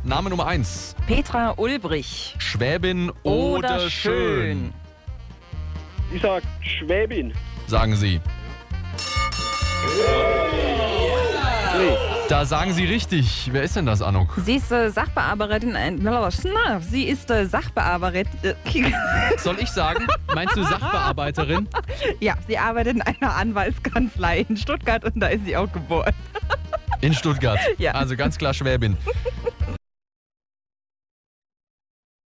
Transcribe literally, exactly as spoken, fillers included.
Name Nummer eins. Petra Ulbrich. Schwäbin oder, Oder schön? Ich sag Schwäbin. Sagen Sie. Nee. Da sagen Sie richtig. Wer ist denn das, Anuk? Sie ist äh, Sachbearbeiterin. Äh, na, sie ist äh, Sachbearbeiterin. Soll ich sagen? Meinst du Sachbearbeiterin? Ja, sie arbeitet in einer Anwaltskanzlei in Stuttgart und da ist sie auch geboren. In Stuttgart. Ja. Also ganz klar Schwäbin.